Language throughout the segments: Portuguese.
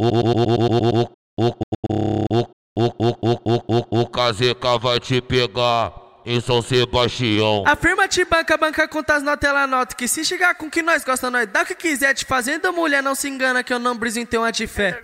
O KZK vai te pegar em São Sebastião. Afirma te banca conta as notas, ela nota que se chegar com que nós gosta, nós dá o que quiser. Te fazendo mulher, não se engana que eu não briso em ter uma de fé.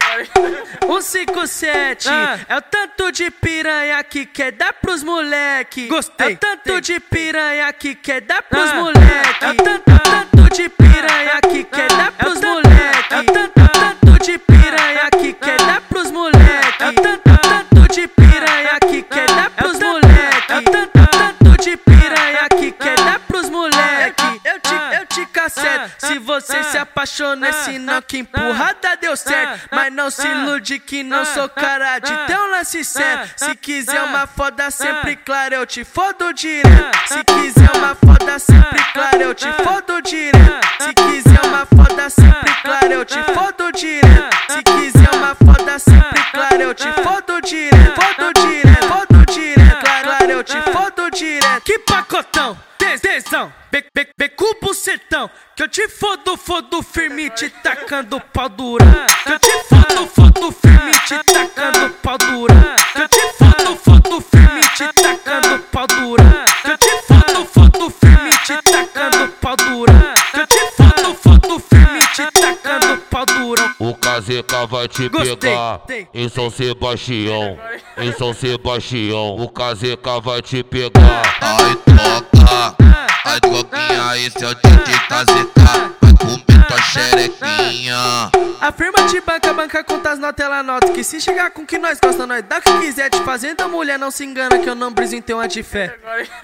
157 é o tanto de piranha que quer dar pros moleque. Gostei. É o tanto de piranha que quer dar pros moleque. É o tanto de piranha que quer dar pros moleque. É o tanto de piranha que quer dar pros moleque. É o tanto de piranha que quer dar pros moleque. É o tanto de piranha que quer dar pros moleque. Eu te caceto se você se apaixona, senão que empurrada deu certo. Mas não se ilude que não sou cara de ter um lance sério. Se quiser uma foda sempre clara, eu te fodo direto. Se quiser uma foda sempre clara, eu te fodo direto. Se quiser uma foda sempre clara, eu te fodo direto. Se quiser uma foda sempre clara, eu te fodo direto. Fodo direto, fodo direto. Claro, eu te fodo direto. Que pacotão, tesão, beco bucetão. Que eu te fodo firme, te tacando pau dura. Que eu te fodo firme, te tacando pau dura. Que eu te fodo firme, te tacando pau dura. Que eu te fodo firme, te tacando pau dura. Que eu te fodo firme, te tacando pau dura. O KZK vai te pegar em São Sebastião. Em São Sebastião, o KZK vai te pegar. Ai, toca, ai, coquinha, esse é o DJ KZK. Vai comer tua xerequinha. Afirma te banca conta as notas, ela nota que se chegar com que nós gosta, nós dá o que quiser. Te fazendo mulher, não se engana que eu não briso em ter uma de fé.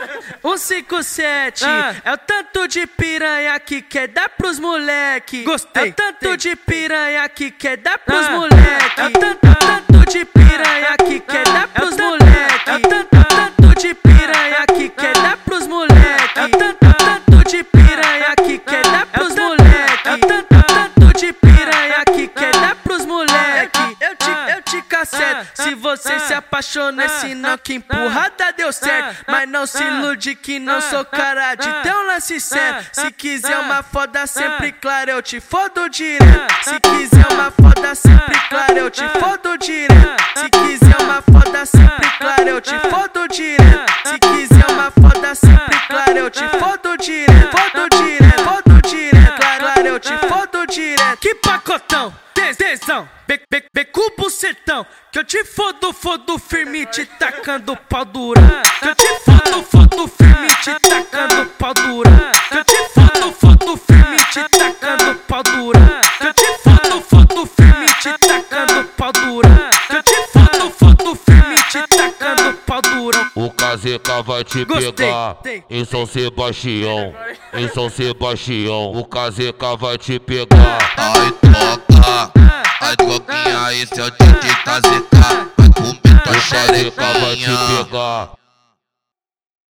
157 é o tanto de piranha que quer dar pros moleque. Gostei. É o tanto de piranha que quer dar pros moleque. É o tanto de piranha que quer dar pros moleque. É o tanto de piranha que quer dar pros moleque. É o tanto de piranha que quer dar pros moleque. É o tanto de piranha que quer dar pros moleque. Eu te caceto se você se apaixona, senão que empurrada deu certo. Mas não se ilude que não sou cara de ter um lance sério. Se quiser uma foda sempre clara, eu te fodo direto. Se quiser uma foda sempre clara, eu te fodo direto. Se quiser uma foda sempre clara, eu te fodo direto. Se quiser uma foda sempre clara, eu te fodo direto. Fodo direto, fodo direto. Claro, eu te fodo direto. Que pacotão, tesão, beco bucetão. Que eu te fodo firme, te tacando pau dura. Que eu te fodo firme, te tacando pau dura. Que eu te fodo firme, te tacando pau dura. Que eu te fodo firme, te tacando pau dura. Que eu te fodo firme, te tacando pau dura. O KZK vai te pegar em São Sebastião. Em São Sebastião, o KZK vai te pegar. Ai, toca, ai, coquinha, esse é o DJ KZK. Vai comer tua O KZK vai te xerequinha. pegar